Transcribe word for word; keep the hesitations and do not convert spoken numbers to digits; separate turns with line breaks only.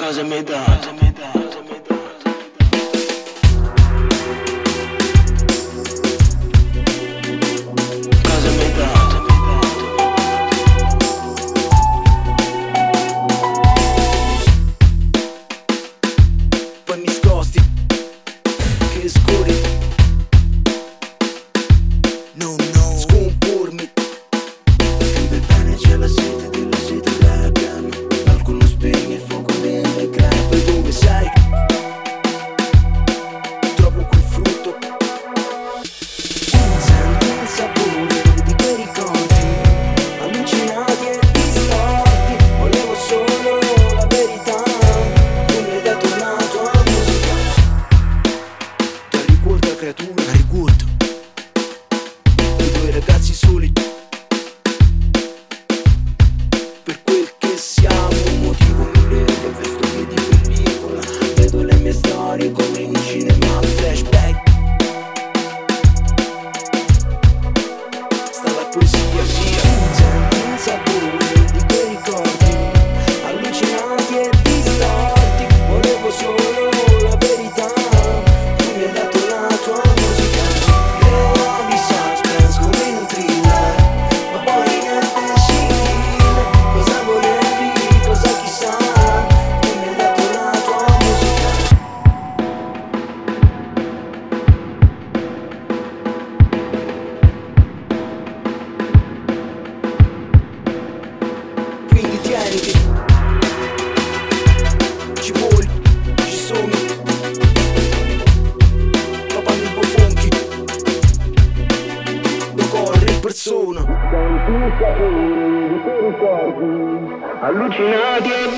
cosa mi hai dato? Cosa mi hai dato? Poi mi scosti, che scuri. No, no, scompormi. Più del pane c'è la sete, della sete la gamma. Qualcuno spegne il fuoco nelle crepe. Dove sei? Trovo quel frutto. Senti il sapore di quei ricordi allucinati e distorti. Volevo solo la verità. Tu mi hai dato la tua musica. Ti ricorda creatura, ricordo i due ragazzi soli. Per quel che siamo, un motivo mille che vesto che di pellicola. Vedo le mie storie come in cinema, flashback. Sta la poesia, sia. Senti il sapore di quei ricordi allucinati e distorti. Volevo solo la verità. Tu mi hai dato la tua musica. Creavi suspense come in un thriller, ma poi niente scintilla. Cosa volevi, cosa chissà. Tu mi hai dato la tua musica. Quindi tieniti, ci vuoi, ci sono. Papà mi bofonchi, lo corre in persona. Senti il sapore di quei ricordi allucinati e